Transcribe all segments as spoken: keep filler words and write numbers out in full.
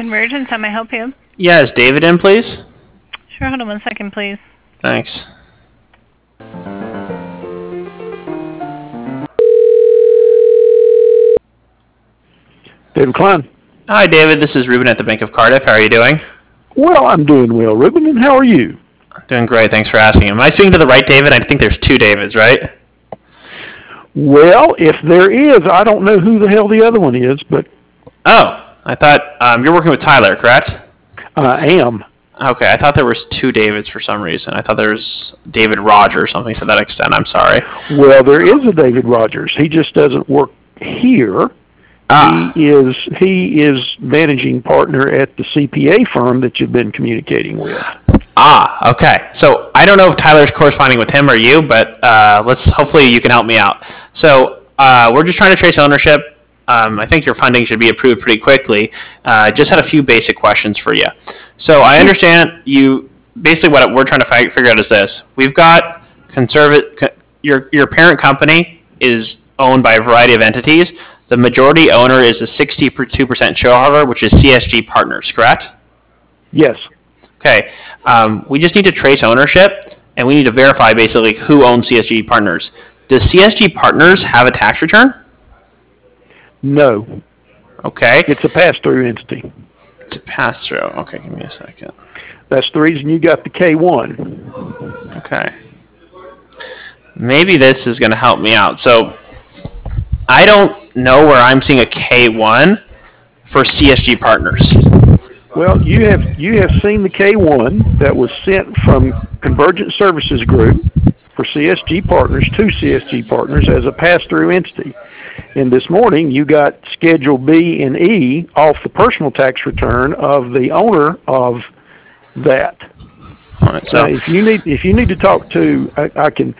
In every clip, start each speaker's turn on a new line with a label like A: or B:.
A: Convergence, how may I help you?
B: Yeah, is David in, please?
A: Sure, hold on one second, please.
B: Thanks.
C: David Klein.
B: Hi, David. This is Ruben at the Bank of Cardiff. How are you doing?
C: Well, I'm doing well, Ruben, and how are you?
B: Doing great. Thanks for asking. Am I speaking to the right David? I think there's two Davids, right?
C: Well, if there is, I don't know who the hell the other one is, but...
B: Oh, I thought um, you're working with Tyler, correct?
C: I am.
B: Okay, I thought there was two Davids for some reason. I thought there was David Roger or something to that extent. I'm sorry.
C: Well, there is a David Rogers. He just doesn't work here. Ah. He is he is managing partner at the C P A firm that you've been communicating with.
B: Ah, okay. So I don't know if Tyler's corresponding with him or you, but uh, let's hopefully you can help me out. So uh, we're just trying to trace ownership. Um, I think your funding should be approved pretty quickly. Uh, just had a few basic questions for you. So I understand you. Basically, what we're trying to fi- figure out is this: we've got conservative. Your your parent company is owned by a variety of entities. The majority owner is a sixty-two percent shareholder, which is C S G Partners, correct?
C: Yes.
B: Okay. Um, we just need to trace ownership, and we need to verify basically who owns C S G Partners. Does C S G Partners have a tax return?
C: No.
B: Okay.
C: It's a pass-through entity.
B: It's a pass-through. Okay, give me a second.
C: That's the reason you got the K one.
B: Okay. Maybe this is going to help me out. So I don't know where I'm seeing a K one for C S G Partners.
C: Well, you have you have seen the K one that was sent from Convergent Services Group for C S G Partners to C S G Partners as a pass-through entity. And this morning you got Schedule B and E off the personal tax return of the owner of that.
B: All right, so
C: uh, if you need if you need to talk to, I, I can.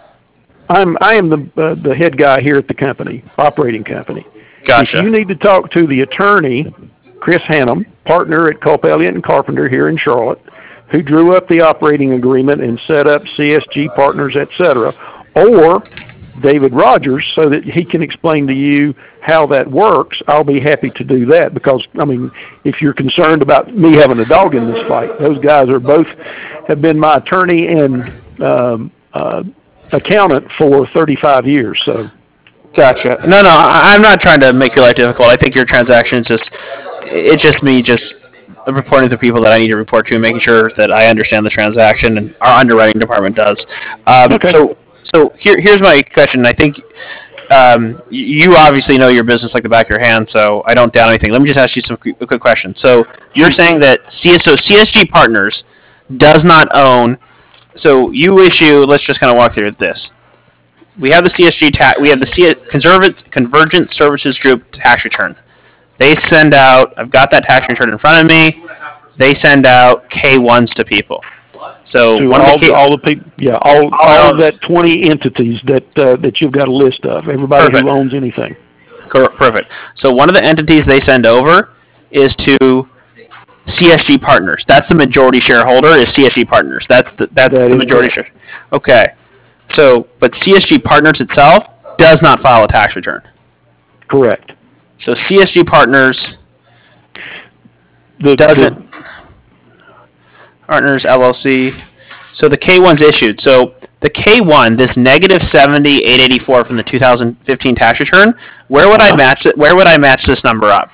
C: I'm I am the uh, the head guy here at the company, operating company.
B: Gotcha.
C: If you need to talk to the attorney, Chris Hannum, partner at Culp Elliott and Carpenter here in Charlotte, who drew up the operating agreement and set up C S G Partners, et cetera, or David Rogers, so that he can explain to you how that works, I'll be happy to do that. Because I mean, if you're concerned about me having a dog in this fight, those guys are both have been my attorney and um, uh, accountant for thirty-five years. So.
B: Gotcha. No, no, I, I'm not trying to make your life difficult. I think your transaction is just, it's just me just reporting to people that I need to report to and making sure that I understand the transaction, and our underwriting department does. Um,
C: okay.
B: So, so here, here's my question. I think um, you obviously know your business like the back of your hand, so I don't doubt anything. Let me just ask you some quick, quick questions. So you're saying that C S, so C S G Partners does not own, so you issue, let's just kind of walk through this. We have the C S G tax. We have the C- Conservative Convergent Services Group tax return. They send out. I've got that tax return in front of me. They send out K ones to people. So
C: to
B: one
C: all,
B: of the, K-
C: the, all the people, yeah, all, all, all of that twenty entities that uh, that you've got a list of. Everybody
B: Perfect.
C: Who owns anything.
B: Perfect. So one of the entities they send over is to C S G Partners. That's the majority shareholder. Is C S G Partners. That's the that's
C: that
B: the majority share. Okay. So, but C S G Partners itself does not file a tax return.
C: Correct.
B: So C S G Partners
C: the,
B: doesn't. The, Partners L L C. So the K one's issued. So the K one, this negative seventy eight eighty four from the two thousand fifteen tax return. Where would I match it? Where would I match this number up?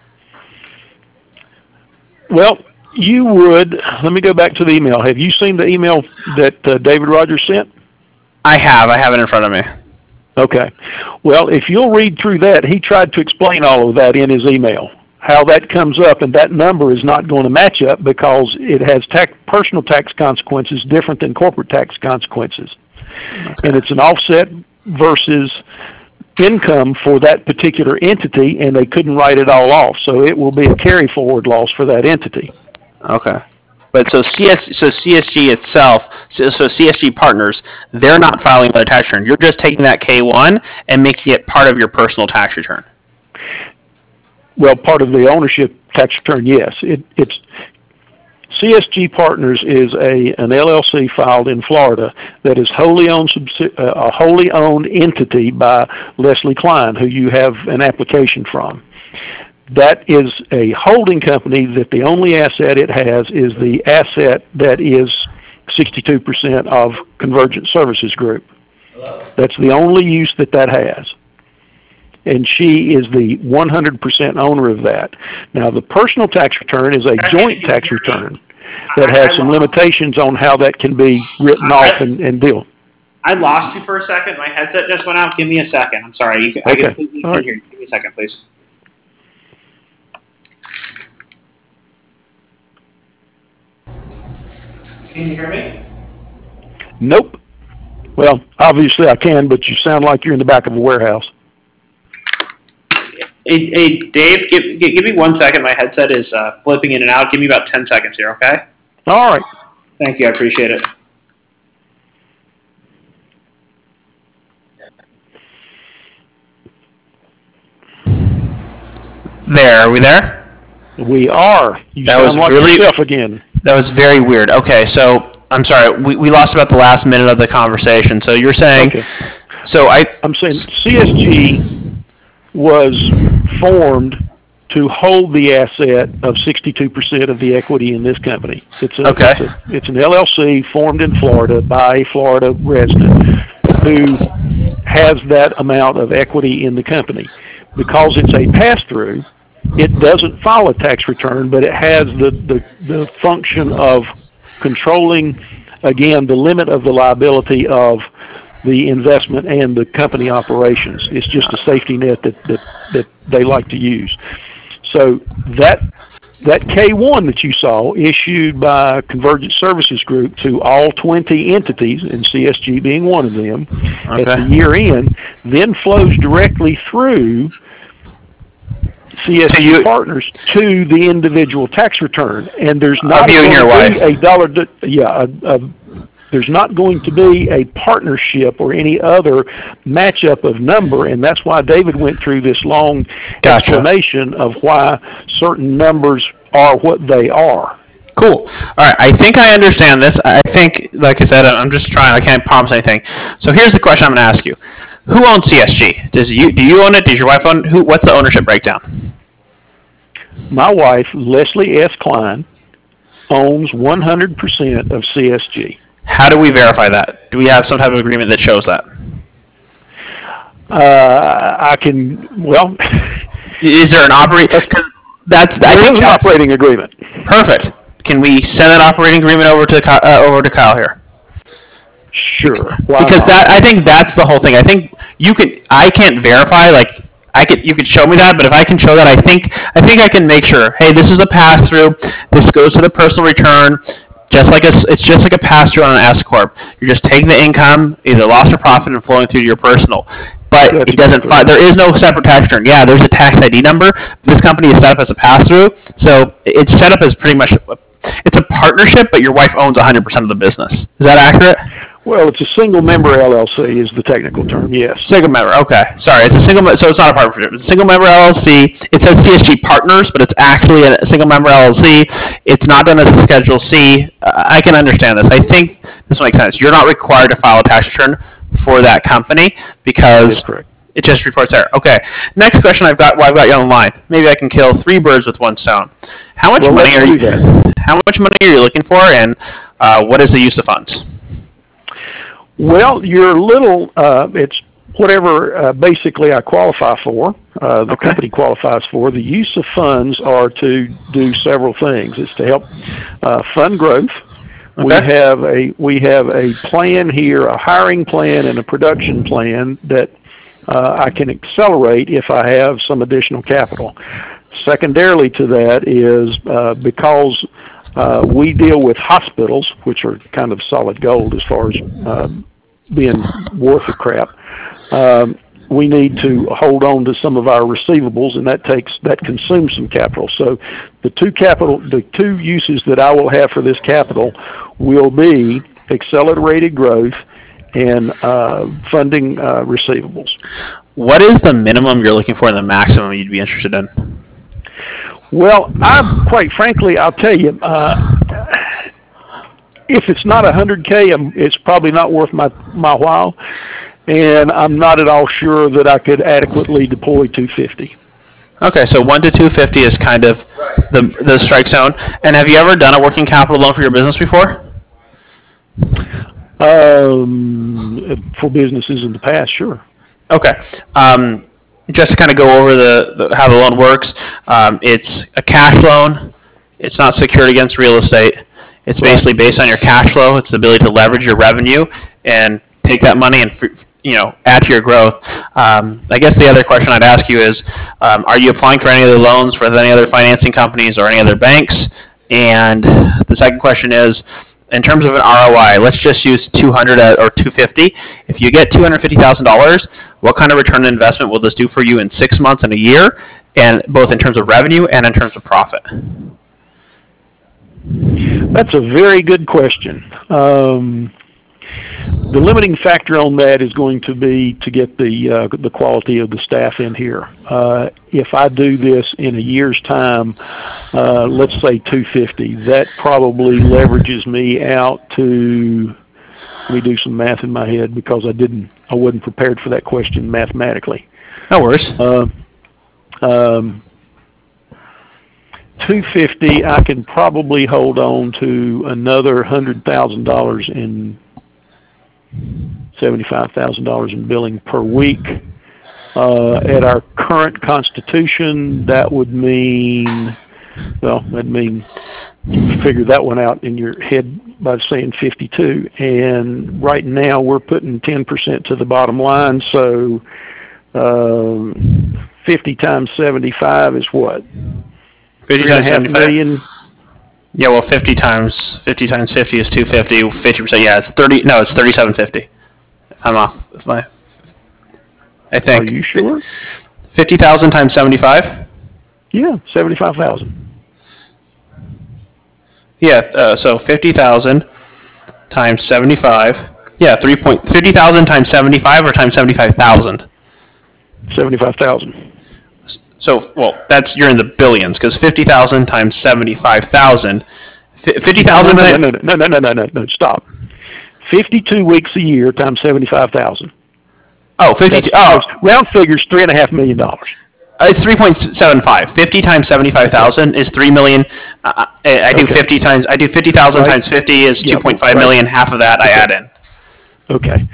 C: Well, you would. Let me go back to the email. Have you seen the email that uh, David Rogers sent?
B: I have. I have it in front of me.
C: Okay. Well, if you'll read through that, he tried to explain all of that in his email, how that comes up, and that number is not going to match up because it has tax, personal tax consequences different than corporate tax consequences. Okay. And it's an offset versus income for that particular entity, and they couldn't write it all off. So it will be a carry forward loss for that entity.
B: Okay. But so C S so C S G itself, so, so C S G Partners, they're not filing another tax return. You're just taking that K one and making it part of your personal tax return.
C: Well, part of the ownership tax return, yes. It, it's C S G Partners is a an L L C filed in Florida that is wholly owned uh, a wholly owned entity by Leslie Klein, who you have an application from. that is a holding company that the only asset it has is the asset that is sixty-two percent of Convergent Services Group. That's the only use that that has. And she is the one hundred percent owner of that. Now, the personal tax return is a joint tax return that has some limitations on how that can be written off and, and deal.
B: I lost you for a second. My headset just went out. Give me a second. I'm sorry. You can,
C: Okay.
B: I completely
C: All
B: can't
C: right.
B: hear you. Give me a second, please. Can you hear me?
C: Nope. Well, obviously I can, but you sound like you're in the back of a warehouse.
B: Hey, hey Dave, give, give, give me one second. My headset is uh, flipping in and out. Give me about ten seconds here, okay?
C: All right.
B: Thank you. I appreciate it. There. Are we there?
C: We are. You
B: That
C: sound
B: was
C: like
B: really-
C: yourself again.
B: That was very weird. Okay, so I'm sorry. We, we lost about the last minute of the conversation. So you're saying,
C: Okay.
B: so I,
C: I'm saying C S G was formed to hold the asset of sixty-two percent of the equity in this company. It's a,
B: Okay.
C: it's, a, it's an L L C formed in Florida by a Florida resident who has that amount of equity in the company. Because it's a pass-through, it doesn't file a tax return, but it has the, the, the function of controlling, again, the limit of the liability of the investment and the company operations. It's just a safety net that, that, that they like to use. So that that K one that you saw issued by Convergent Services Group to all twenty entities, and C S G being one of them,
B: Okay.
C: at the year end, then flows directly through C S G
B: So you-
C: partners to the individual tax return, and there's not
B: Of you and
C: going
B: your
C: to be
B: wife.
C: a dollar. di- Yeah, a, a, there's not going to be a partnership or any other matchup of number, and that's why David went through this long
B: Gotcha.
C: explanation of why certain numbers are what they are.
B: Cool. All right. I think I understand this. I think, like I said, I'm just trying. I can't promise anything. So here's the question I'm going to ask you: who owns C S G? Does you do you own it? Does your wife own it? Who? What's the ownership breakdown?
C: My wife, Leslie S. Klein, owns one hundred percent of C S G.
B: How do we verify that? Do we have some type of agreement that shows that?
C: Uh, I can, well,
B: Is there an operate? That's I
C: there
B: think
C: is an
B: that's
C: operating agreement.
B: perfect. Can we send that operating agreement over to Ky- uh, over to Kyle here?
C: Sure. Why
B: Because
C: not?
B: that I think that's the whole thing. I think you can. I can't verify like. I could, you could show me that, but if I can show that, I think, I think I can make sure. Hey, this is a pass through. This goes to the personal return, just like a, it's just like a pass through on an S corp. You're just taking the income, either loss or profit, and flowing through to your personal. But
C: That's
B: it doesn't.
C: exactly
B: Fi-
C: right.
B: there is no separate tax return. Yeah, there's a tax I D number. This company is set up as a pass through, so it's set up as pretty much. It's a partnership, but your wife owns one hundred percent of the business. Is that accurate?
C: Well, it's a single member L L C is the technical term, yes.
B: Single member. Okay, sorry. It's a single. me- So it's not a partnership. It's a single member L L C. It says C S G Partners, but it's actually a single member L L C. It's not done as a Schedule C. Uh, I can understand this. I think this makes sense. You're not required to file a tax return for that company
C: That is
B: because
C: correct.
B: it just reports there. Okay. Next question I've got. Well, I've got you on the line. Maybe I can kill three birds with one stone. How much
C: Well,
B: money
C: let's
B: are
C: do
B: you?
C: that.
B: How much money are you looking for, and uh, what is the use of funds?
C: Well, your little, uh, it's whatever uh, basically I qualify for, uh, the
B: Okay.
C: company qualifies for. The use of funds are to do several things. It's to help uh, fund growth. We
B: Okay.
C: have a we have a plan here, a hiring plan and a production plan that uh, I can accelerate if I have some additional capital. Secondarily to that is uh, because uh, we deal with hospitals, which are kind of solid gold as far as uh, being worth of crap. Um, we need to hold on to some of our receivables, and that takes that consumes some capital. So, the two capital, the two uses that I will have for this capital will be accelerated growth and uh, funding uh, receivables.
B: What is the minimum you're looking for and the maximum you'd be interested in?
C: Well, I quite frankly, I'll tell you, uh, if it's not one hundred K, um, it's probably not worth my my while, and I'm not at all sure that I could adequately deploy two hundred fifty.
B: Okay, so one to two fifty is kind of the the strike zone. And have you ever done a working capital loan for your business before?
C: Um, for businesses in the past, sure.
B: Okay. Um, just to kind of go over the, the how the loan works, um, it's a cash loan. It's not secured against real estate. It's basically based on your cash flow. It's the ability to leverage your revenue and take that money and you know add to your growth. Um, I guess the other question I'd ask you is, um, are you applying for any other loans with any other financing companies or any other banks? And the second question is, in terms of an R O I, let's just use two hundred or two fifty. If you get two hundred fifty thousand dollars, what kind of return on investment will this do for you in six months and a year, and both in terms of revenue and in terms of profit?
C: That's a very good question. Um, the limiting factor on that is going to be to get the uh, the quality of the staff in here. Uh, if I do this in a year's time, uh, let's say two fifty, that probably leverages me out to. Let me do some math in my head because I didn't, I wasn't prepared for that question mathematically.
B: No worries.
C: Uh, um, two fifty, I can probably hold on to another hundred thousand dollars in seventy-five thousand dollars in billing per week. Uh, at our current constitution, that would mean, well, that'd mean figure that one out in your head by saying fifty-two. And right now we're putting ten percent to the bottom line. So um, fifty times seventy-five is what?
B: fifty times seventy-five?
C: Million.
B: Yeah, well, fifty times fifty times fifty is two fifty. fifty percent, yeah, it's thirty. No, it's thirty-seven fifty. I'm off. If my, I think.
C: Are you sure?
B: Fifty thousand times seventy-five.
C: Yeah, seventy-five thousand.
B: Yeah, uh, so fifty thousand times seventy-five. Yeah, three point fifty thousand times seventy-five or times seventy-five thousand.
C: Seventy-five thousand.
B: So, well, that's you're in the billions because fifty thousand times seventy-five thousand. Fifty thousand.
C: No, no, no, no, no, no, no, no, no. Stop. Fifty-two weeks a year times seventy-five thousand.
B: Oh, fifty-two. Oh,
C: round figures, three and a half million dollars.
B: It's three point seven five. Fifty times seventy-five thousand is three million. Uh, I, I do
C: okay.
B: fifty times. I do fifty thousand
C: right.
B: times fifty is
C: yep.
B: two point five
C: right.
B: million. Half of that
C: okay.
B: I add in.
C: Okay.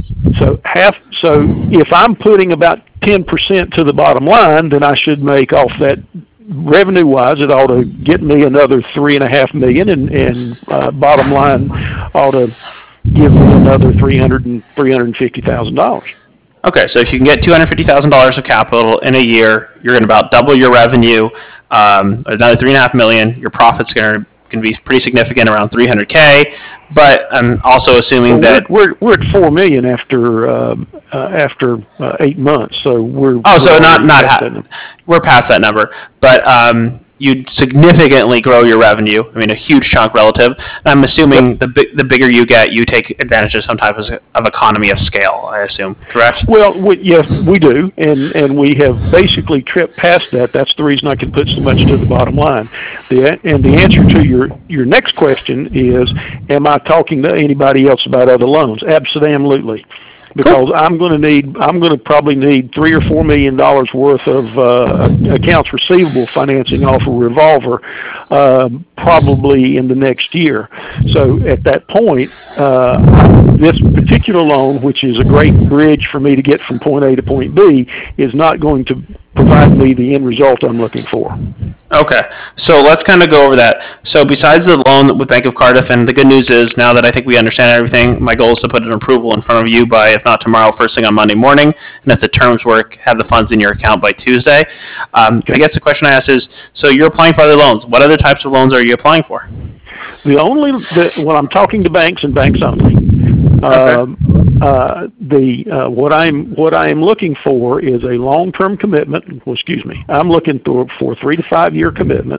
C: So half. So if I'm putting about ten percent to the bottom line, then I should make off that revenue-wise. It ought to get me another three and a half million, and and uh, bottom line ought to give me another three hundred and three hundred and fifty thousand dollars.
B: Okay, so if you can get two hundred fifty thousand dollars of capital in a year, you're going to about double your revenue, um, another three and a half million. Your profits going to can be pretty significant, around three hundred K. But I'm also assuming
C: well,
B: that
C: we're, we're we're at four million after um, uh, after uh, eight months. So we're
B: oh, so
C: we're
B: not not
C: past
B: ha- we're past that number, but um, you'd significantly grow your revenue. I mean, a huge chunk relative. And I'm assuming yep. the bi- the bigger you get, you take advantage of some type of, of economy of scale. I assume, correct?
C: Well, we, yes, we do, and and we have basically tripped past that. That's the reason I can put so much to the bottom line. The and the answer to your your next question is, am I talking to anybody else about other loans? Absolutely. Because cool. I'm going to need, I'm going to probably need three or four million dollars worth of uh, accounts receivable financing off a revolver, uh, probably in the next year. So at that point, uh, this particular loan, which is a great bridge for me to get from point A to point B, is not going to provide me the end result I'm looking for.
B: Okay, so let's kind of go over that. So besides the loan with Bank of Cardiff, and the good news is now that I think we understand everything, my goal is to put an approval in front of you by, if not tomorrow, first thing on Monday morning, and if the terms work, have the funds in your account by Tuesday. Um, okay. I guess the question I asked is, so you're applying for other loans. What other types of loans are you applying for?
C: The only, the, well, I'm talking to banks and banks only.
B: Okay.
C: Um, uh, the uh, what I'm what I am looking for is a long-term commitment. Well, excuse me. I'm looking for for three to five year commitment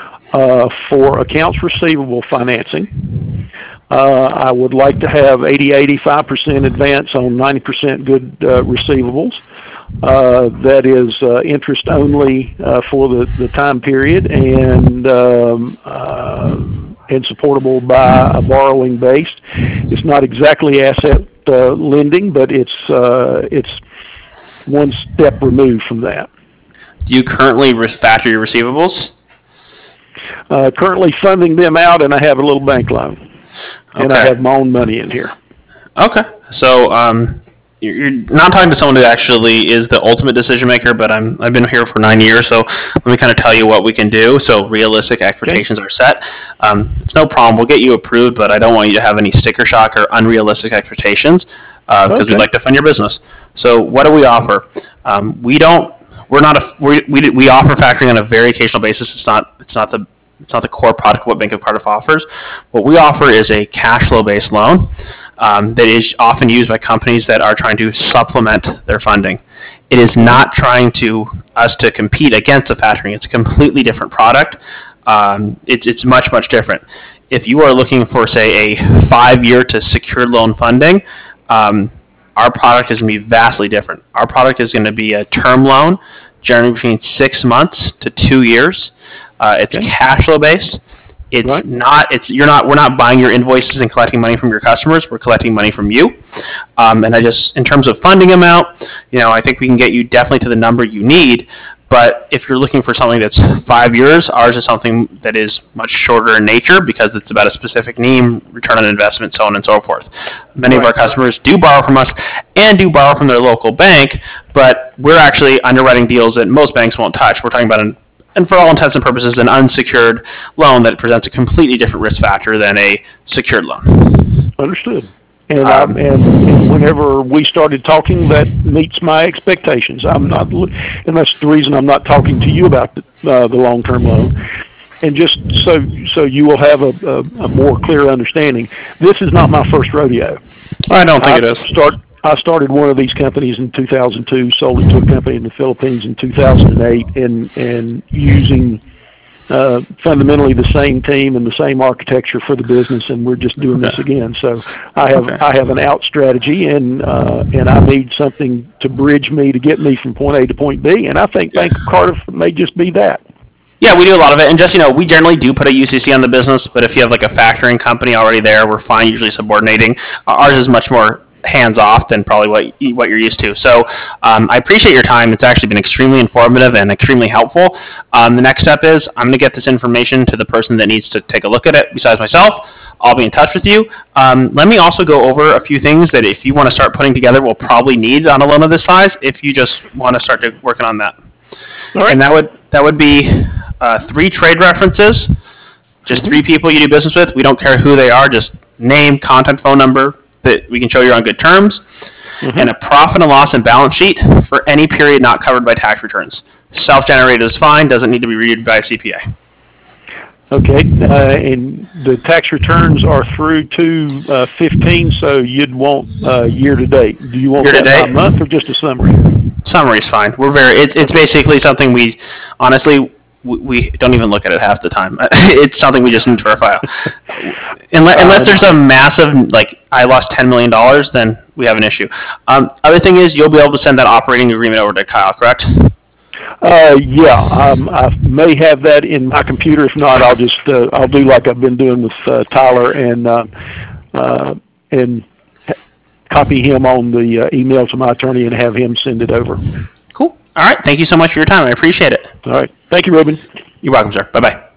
C: uh, for accounts receivable financing. Uh, I would like to have eighty, eighty-five percent advance on ninety percent good uh, receivables. Uh, that is uh, interest only uh, for the, the time period, and um, uh, and supportable by a borrowing base. It's not exactly asset uh, lending, but it's uh, it's one step removed from that.
B: Do you currently re- factor your receivables?
C: Uh, currently funding them out, and I have a little bank loan, and I
B: Okay.
C: have my own money in here.
B: Okay. So um, you're, you're not talking to someone who actually is the ultimate decision maker, but I'm I've been here for nine years, so let me kind of tell you what we can do. So realistic expectations okay. are set. Um, it's no problem. We'll get you approved, but I don't want you to have any sticker shock or unrealistic expectations because uh, okay. we'd like to fund your business. So what do we offer? Um, we don't. We're not a. We, we we offer factoring on a very occasional basis. It's not. It's not the. It's not the core product of what Bank of Cardiff offers. What we offer is a cash flow based loan um, that is often used by companies that are trying to supplement their funding. It is not trying to us to compete against a factoring. It's a completely different product. Um, it's it's much much different. If you are looking for say a five year to secured loan funding. Um, Our product is going to be vastly different. Our product is going to be a term loan, generally between six months to two years. Uh, it's okay. cash flow based. It's right. not. It's you're not. We're not buying your invoices and collecting money from your customers. We're collecting money from you. Um, and I just, in terms of funding amount, you know, I think we can get you definitely to the number you need. But if you're looking for something that's five years, ours is something that is much shorter in nature because it's about a specific need, return on investment, so on and so forth. Many right. of our customers do borrow from us and do borrow from their local bank, but we're actually underwriting deals that most banks won't touch. We're talking about, an, and for all intents and purposes, an unsecured loan that presents a completely different risk factor than a secured loan.
C: Understood. And, um, um, and and whenever we started talking, that meets my expectations. I'm not, and that's the reason I'm not talking to you about the, uh, the long-term loan. And just so so you will have a, a, a more clear understanding, this is not my first rodeo.
B: I don't think
C: I
B: it is.
C: Start, I started one of these companies in two thousand two, sold it to a company in the Philippines in two thousand eight, and and using. Uh, fundamentally the same team and the same architecture for the business, and we're just doing okay. this again. So I have okay. I have an out strategy, and uh, and I need something to bridge me to get me from point A to point B, and I think Bank of Cardiff may just be that.
B: Yeah, we do a lot of it, and just, you know, we generally do put a U C C on the business, but if you have like a factoring company already there, we're fine usually subordinating. Ours is much more hands-off than probably what you, what you're used to. So um, I appreciate your time. It's actually been extremely informative and extremely helpful. Um, the next step is I'm going to get this information to the person that needs to take a look at it besides myself. I'll be in touch with you. Um, let me also go over a few things that if you want to start putting together, we'll probably need on a loan of this size if you just want to start to working on that. All right. And that would that would be uh, three trade references, just mm-hmm. three people you do business with. We don't care who they are, just name, contact, phone number, that we can show you're on good terms, mm-hmm. and a profit and loss and balance sheet for any period not covered by tax returns. Self-generated is fine, doesn't need to be reviewed by a C P A.
C: Okay, uh, and the tax returns are through to uh, fifteen, so you'd want uh, year-to-date. Do you want that by month or just a summary?
B: Summary is fine. We're very. It's it's basically something we, honestly, we, we don't even look at it half the time. It's something we just need for a file. Unless, unless there's a massive, like, I lost ten million dollars, then we have an issue. Um, other thing is, you'll be able to send that operating agreement over to Kyle, correct?
C: Uh, yeah, um, I may have that in my computer. If not, I'll just uh, I'll do like I've been doing with uh, Tyler and uh, uh, and copy him on the uh, email to my attorney and have him send it over.
B: Cool. All right. Thank you so much for your time. I appreciate it.
C: All right. Thank you, Ruben.
B: You're welcome, sir. Bye bye.